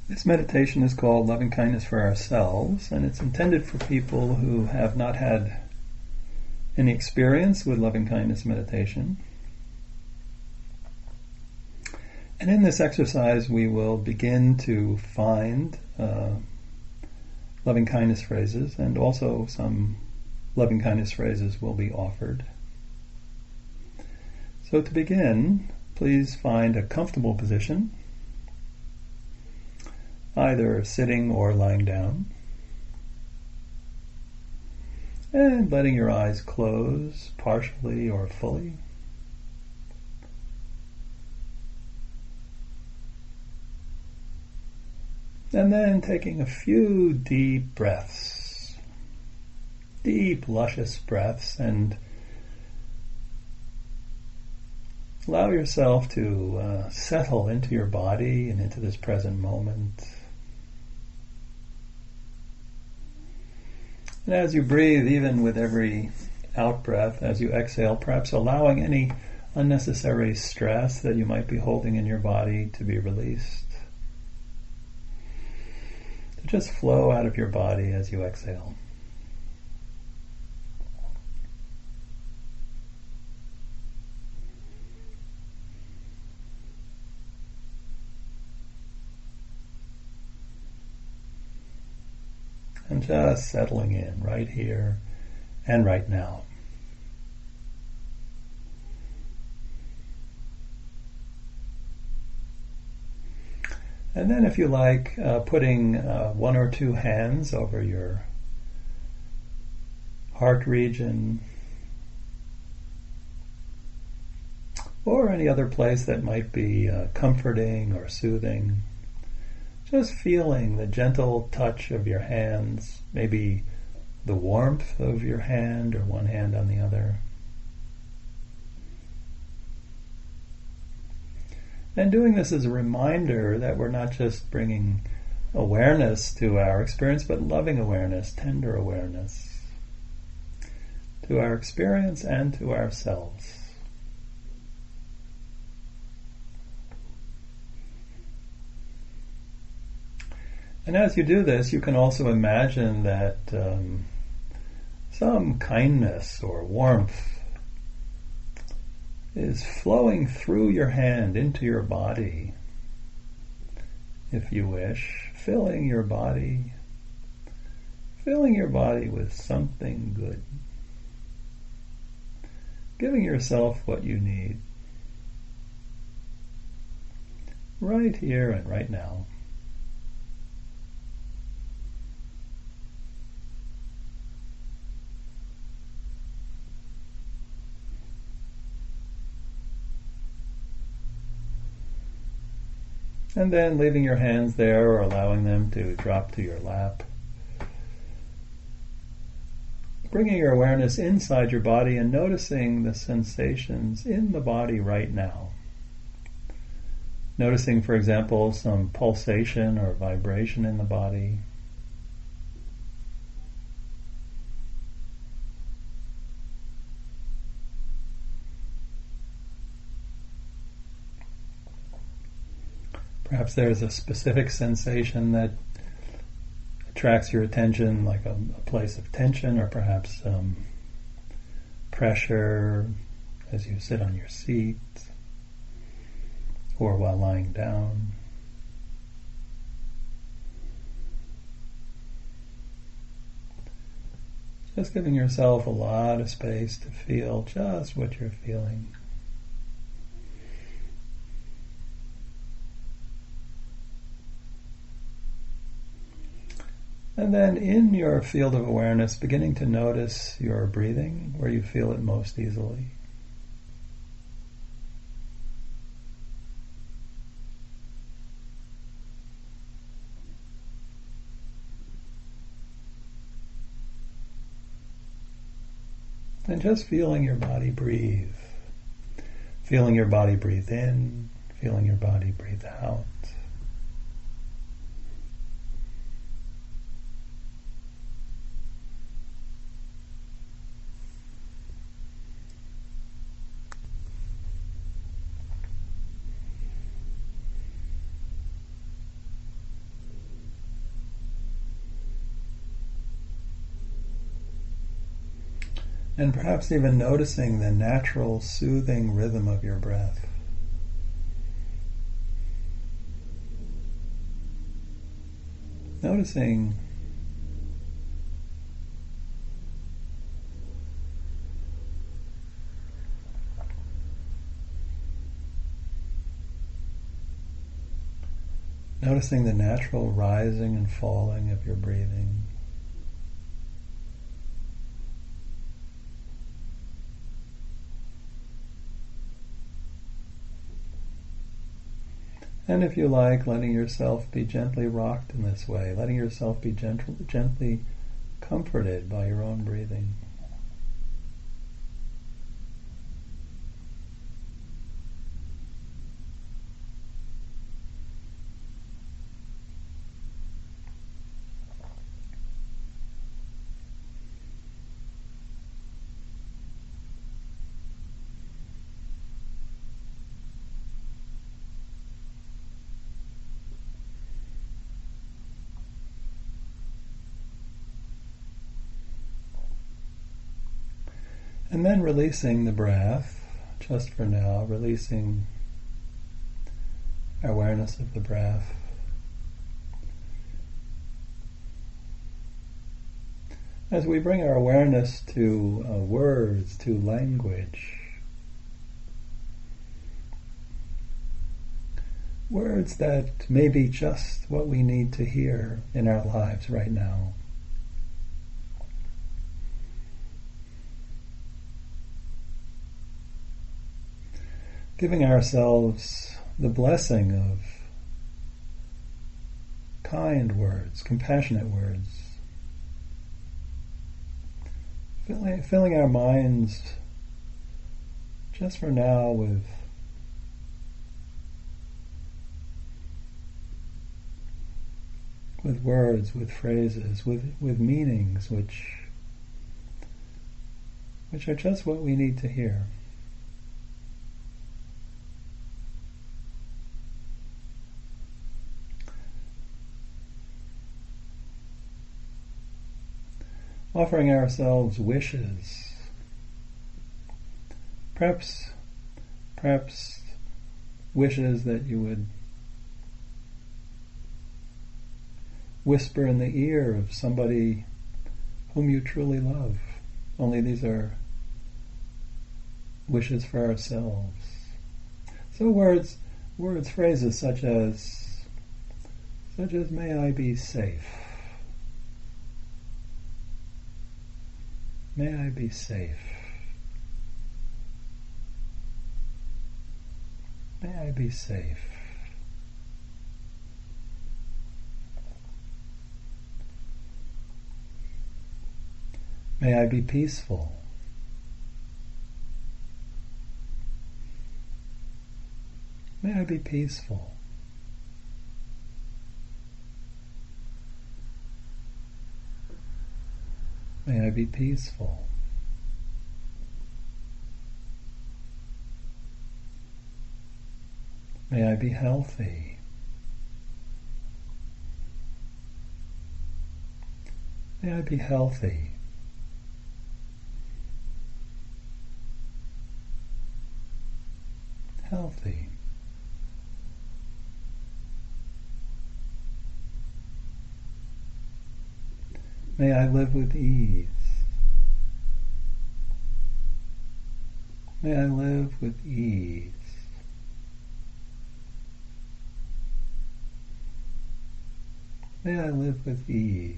This meditation is called Loving Kindness for Ourselves, and it's intended for people who have not had any experience with loving kindness meditation. And in this exercise, we will begin to find loving kindness phrases, and also some loving kindness phrases will be offered. So to begin, please find a comfortable position, either sitting or lying down, and letting your eyes close partially or fully. And then taking a few deep breaths, deep, luscious breaths, and allow yourself to settle into your body and into this present moment. And as you breathe, even with every out-breath, as you exhale, perhaps allowing any unnecessary stress that you might be holding in your body to be released. To just flow out of your body as you exhale. And just settling in right here and right now. And then if you like, putting one or two hands over your heart region or any other place that might be comforting or soothing. Just feeling the gentle touch of your hands, maybe the warmth of your hand or one hand on the other. And doing this as a reminder that we're not just bringing awareness to our experience, but loving awareness, tender awareness to our experience and to ourselves. And as you do this, you can also imagine that some kindness or warmth is flowing through your hand into your body, if you wish, filling your body with something good, giving yourself what you need, right here and right now. And then leaving your hands there or allowing them to drop to your lap. Bringing your awareness inside your body and noticing the sensations in the body right now. Noticing, for example, some pulsation or vibration in the body. Perhaps there's a specific sensation that attracts your attention, like a place of tension, or perhaps pressure as you sit on your seat or while lying down. Just giving yourself a lot of space to feel just what you're feeling. And then in your field of awareness, beginning to notice your breathing, where you feel it most easily. And just feeling your body breathe. Feeling your body breathe in, feeling your body breathe out. And perhaps even noticing the natural soothing rhythm of your breath. Noticing the natural rising and falling of your breathing. And if you like, letting yourself be gently rocked in this way, letting yourself be gently comforted by your own breathing. And then releasing the breath, just for now, releasing awareness of the breath. As we bring our awareness to words, to language, words that may be just what we need to hear in our lives right now. Giving ourselves the blessing of kind words, compassionate words. Filling our minds just for now with words, with phrases, with meanings which are just what we need to hear. Offering ourselves wishes, perhaps wishes that you would whisper in the ear of somebody whom you truly love. Only these are wishes for ourselves. So words, phrases such as may I be safe. May I be safe. May I be safe. May I be peaceful. May I be peaceful. May I be peaceful. May I be healthy. May I be healthy. Healthy. May I live with ease. May I live with ease. May I live with ease.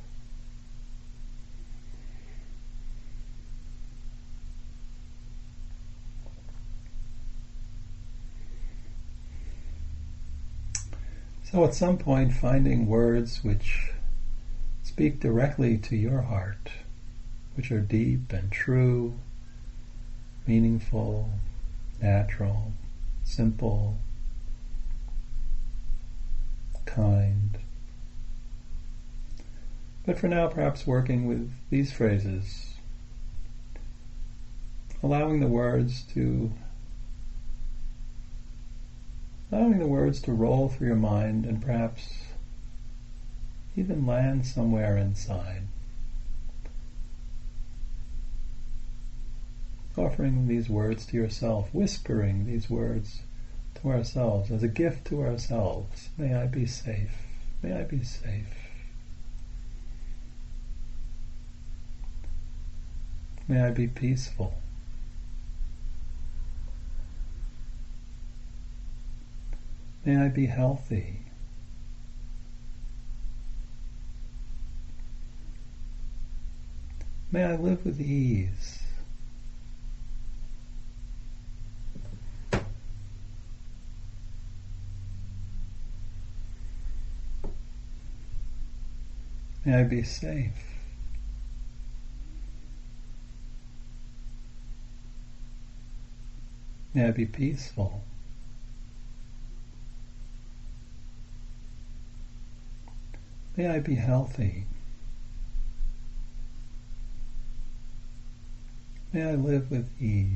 So at some point, finding words which speak directly to your heart, which are deep and true, meaningful, natural, simple, kind. But for now, perhaps working with these phrases, allowing the words to roll through your mind and perhaps even land somewhere inside. offering these words to yourself, whispering these words to ourselves as a gift to ourselves. May I be safe. May I be safe. May I be peaceful. May I be healthy. May I live with ease. May I be safe. May I be peaceful. May I be healthy. May I live with ease.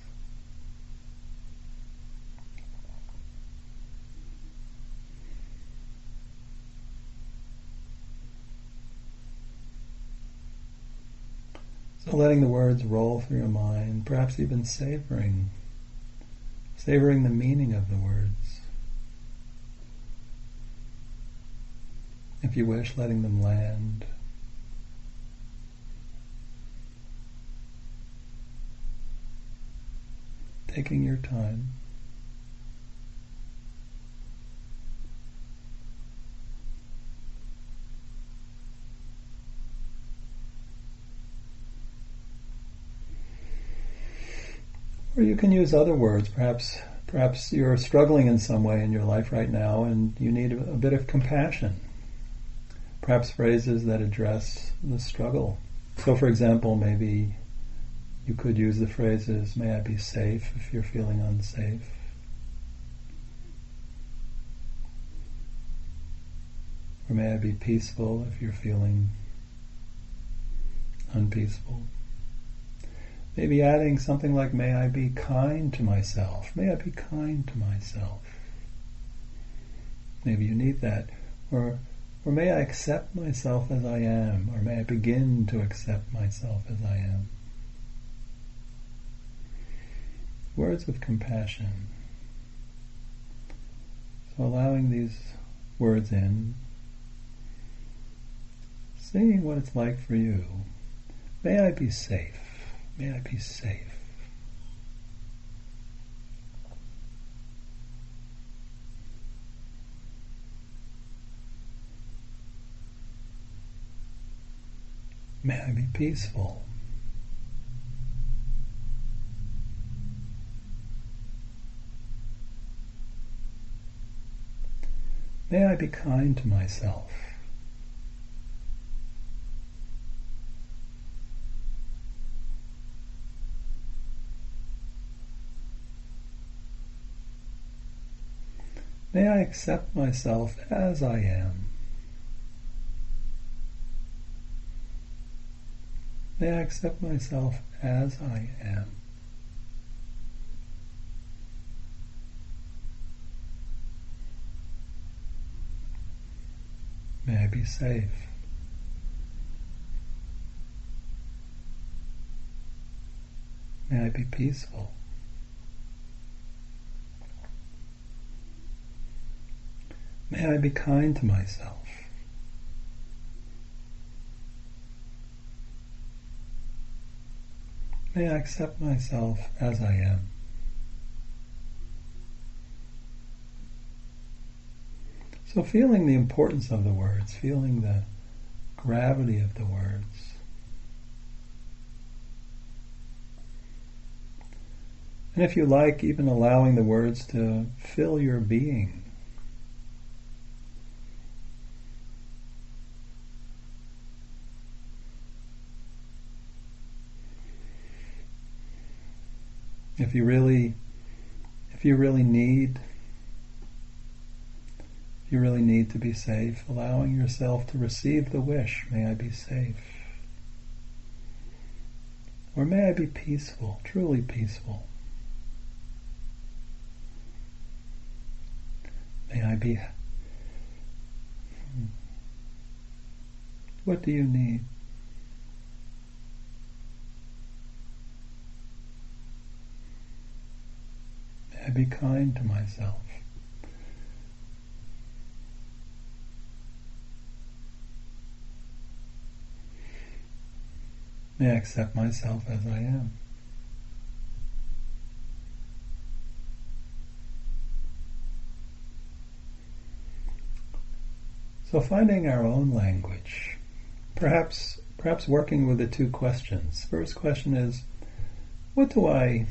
So letting the words roll through your mind, perhaps even savoring the meaning of the words. If you wish, letting them land. Taking your time. Or you can use other words. Perhaps you're struggling in some way in your life right now and you need a bit of compassion. Perhaps phrases that address the struggle. So for example, maybe you could use the phrases, may I be safe if you're feeling unsafe. Or may I be peaceful if you're feeling unpeaceful. Maybe adding something like, may I be kind to myself. May I be kind to myself. Maybe you need that. Or may I accept myself as I am. Or may I begin to accept myself as I am. Words of compassion. So allowing these words in, seeing what it's like for you. May I be safe. May I be safe. May I be peaceful. May I be kind to myself. May I accept myself as I am. May I accept myself as I am. May I be safe. May I be peaceful. May I be kind to myself. May I accept myself as I am. So feeling the importance of the words, feeling the gravity of the words. And if you like, even allowing the words to fill your being. If you really need to be safe, allowing yourself to receive the wish, may I be safe. Or may I be peaceful, truly peaceful. May I be... What do you need? be kind to myself. May I accept myself as I am. So finding our own language, perhaps working with the two questions. First question is, what do I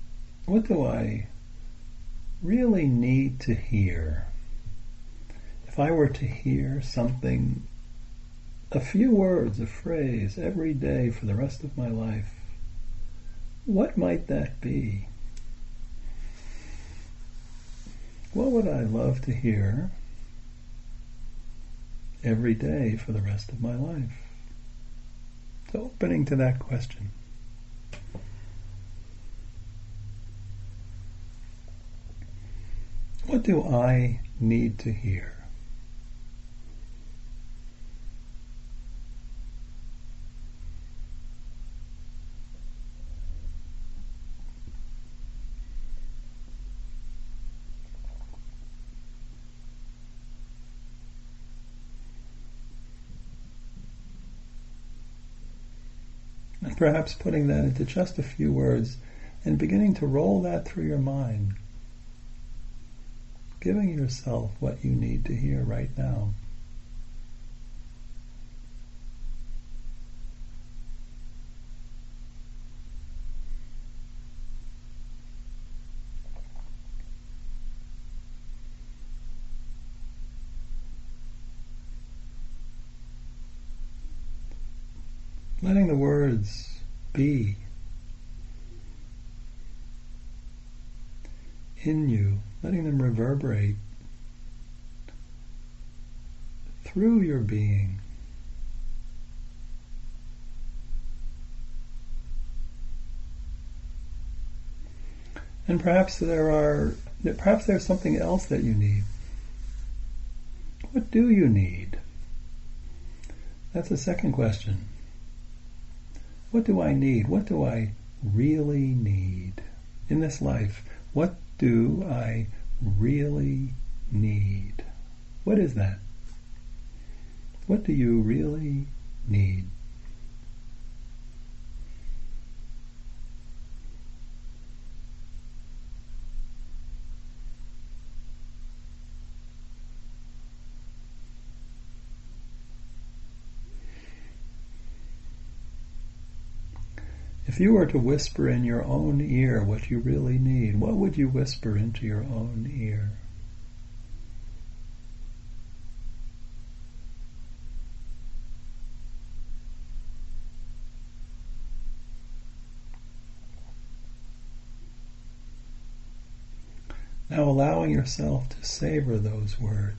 really need to hear? If I were to hear something, a few words, a phrase, every day for the rest of my life, what might that be? What would I love to hear every day for the rest of my life? So opening to that question. What do I need to hear? And perhaps putting that into just a few words and beginning to roll that through your mind. Giving yourself what you need to hear right now. Letting the words be in you, letting them reverberate through your being. And perhaps there's something else that you need. What do you need? That's the second question. What do I need? What do I really need in this life? What do I really need? What is that? What do you really need? If you were to whisper in your own ear what you really need, what would you whisper into your own ear? Now allowing yourself to savor those words.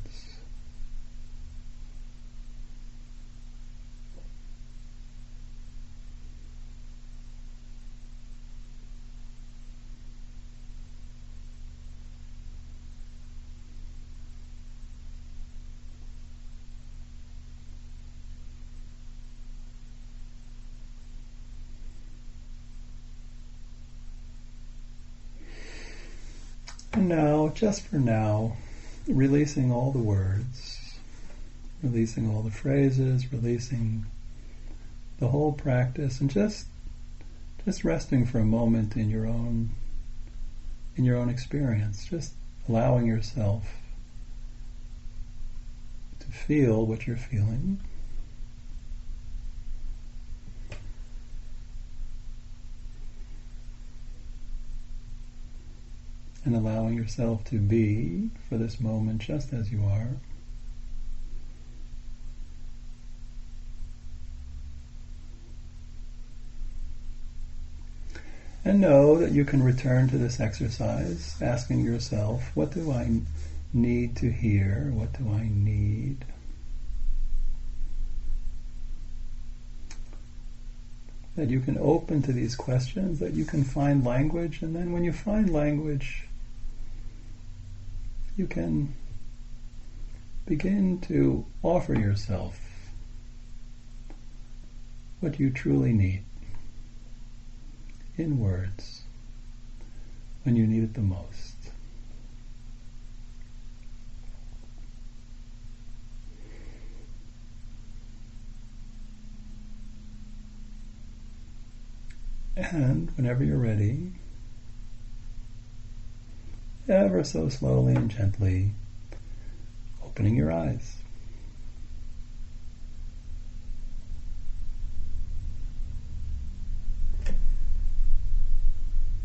And now, just for now, releasing all the words, releasing all the phrases, releasing the whole practice, and just resting for a moment in your own experience, just allowing yourself to feel what you're feeling. And allowing yourself to be, for this moment, just as you are. And know that you can return to this exercise, asking yourself, what do I need to hear? What do I need? That you can open to these questions, that you can find language, and then when you find language, you can begin to offer yourself what you truly need in words when you need it the most. And whenever you're ready, ever so slowly and gently, opening your eyes.